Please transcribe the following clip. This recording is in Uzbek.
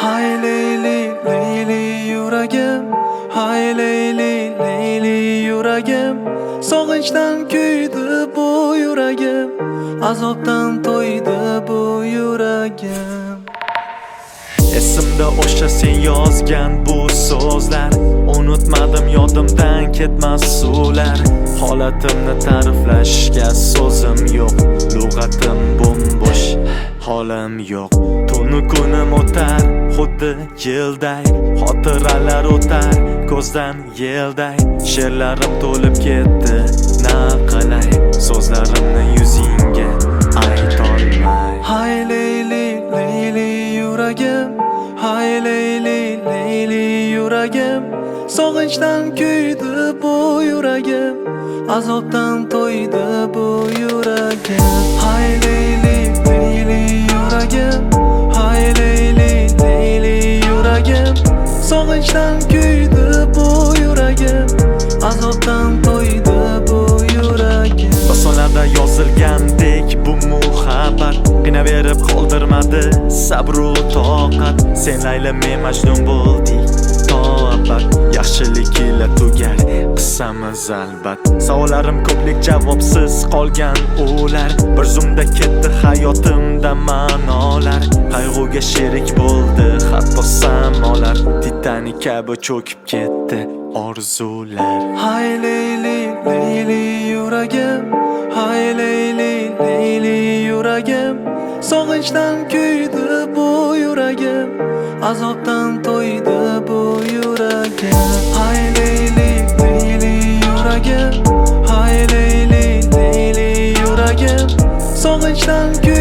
Hay Leyli, Leyli yuragim, hay Leyli, Leyli yuragim. Sog'inchdan kuydi bu yuragim, azobdan to'ydi bu yuragim. Esimda o'sha sen yozgan bu so'zlar, unutmadim yodimdan ketmas suvlar. Holatimni ta'riflashga so'zim yo'q, lug'atim bo'mbo'sh, holim yo'q. Tunu kunim o'tar, xuddi yilday, xotiralar o'tar ko'zdan yelday. She'rlarim to'lib ketdi, na qilay, so'zlarimni yuzingga aytolmay. Hay Leyli, Leyli yuragim, hay Leyli, Leyli yuragim. Sog'inchdan kuydi bu yuragim, azobdan to'ydi bu yuragim. Hay Leyli, Leyli yuragim, hay Leyli, Leyli yuragim. Sog'inchdan kuydi bu yuragim, azobdan to'ydi bu yuragim. Osonlarda yozilgandek bu muhabbat qiynaverib qoldirmadi sabru toqat. Sen Layla, men Majnun bo'ldik to abad, yaxshilik ila tugar qissamiz albat. Savollarim ko'plik, javobsiz qolgan ular, bir zumda ketdi hayotimda ma'nolar. Qayg'uga sherik bo'ldi hatto samolar, Titanik kabi cho'kib ketdi orzular. Hay Leyli, Leyli yuragim, hay Leyli, Leyli yuragim. Sog'inchdan kuydi bu yuragim, azobdan to'ydi bu yuragim. Hay Leyli, Leyli yuragim, hay Leyli, Leyli yuragim. Sog'inchdan